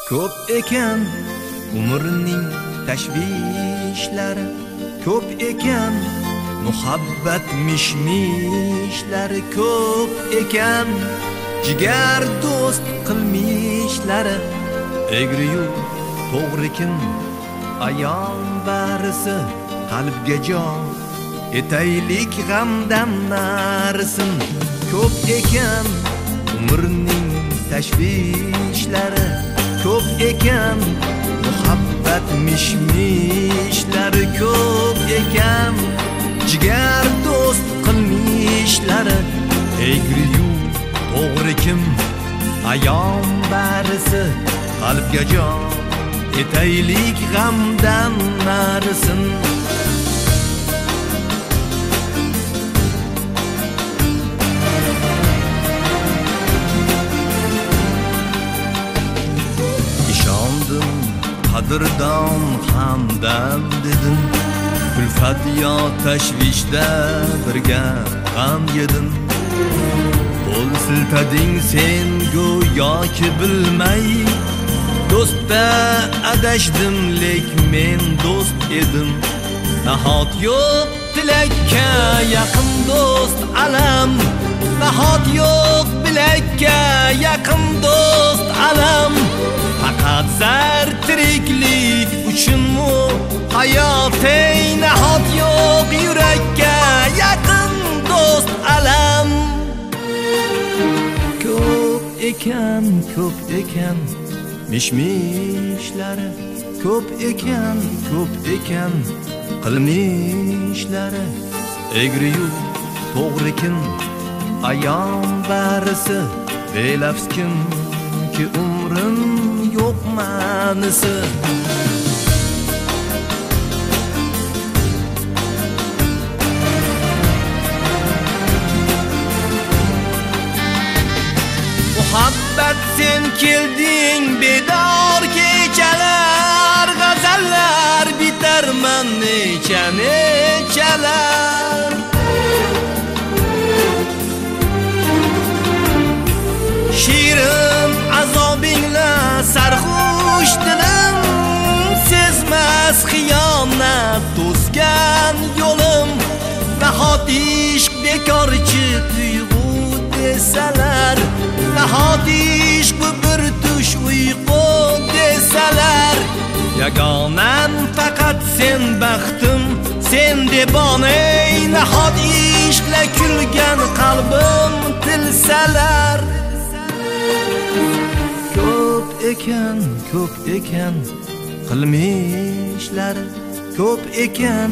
Ko'p ekan umrning tashvishlari, ko'p ekan muhabbat mishmishlari, ko'p ekan jigar do'st qilmishlari. Egri-yu to'g'ri kim ayon barisi, qalbga jon etaylik g'amdan narisin. Ko'p ekan umrning tashvishlari, ko'p ekan muhabbat mishmishlari, ko'p ekan jigar do'st qilmishlari. Egri-yu to'g'ri kim ayon barisi, qalbga jon etaylik g'amdan narisin. Ishondim qadrdon hamdam dedim, kulfat yo tashvishda birga g'am yedim. Qo'l siltading sen go'yoki bilmay, do'stda adashdim lek men do'st edim. Nahot yo'q tilakka yaqin do'st alam, nahot yo'q bilakka yaqin do'st alam. Faqat zar tiriklik uchunmi hayot, ey nahot yo'q yurakka yaqin do'st alam. Ko'p ekan mishmishlari, ko'p ekan qilmishlari. Egri-yu to'g'ri kim ayon barisi, belafs kim ki umrim yo'q ma'nisi. Muhabbat sen kelding bedor kechalar, g'azallar bitarman nechalar. Shirin azobingla sarxush dilim, sezmas xiyonat to'sgan yo'lim. Nahot ishq bekorchi tuyg'u desalar, nahot ishq bu bir tush uyqu desalar. Yagonam faqat sen baxtim, sen debon, ey nahot ishqla kulgan qalbim tilsalar. Ko'p ekan qilmishlari, ko'p ekan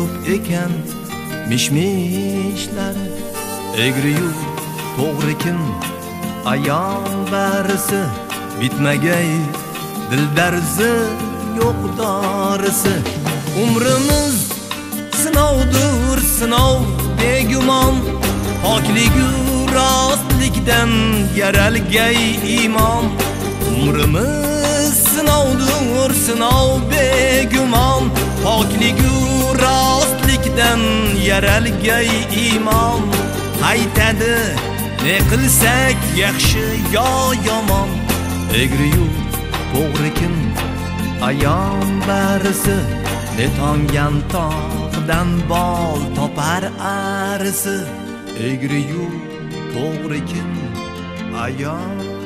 mishmishlari. Egri-yu to'g'ri kim ayon barisi, bitmagay dildarzi yo'q dorisi. Umrimiz sinovdir sinov begumon, pokligu rostlikdan yaralgay iymon. Umrimiz sinovdir sinov begumon, pokligu rostlikdan yaralgay iymon. Aytadi ne qilsak yaxshi yo yomon. Egri-yu to'g'ri kim ayon barisi, netongan tog'dan bol topar arisi. Egri-yu to'g'ri kim ayon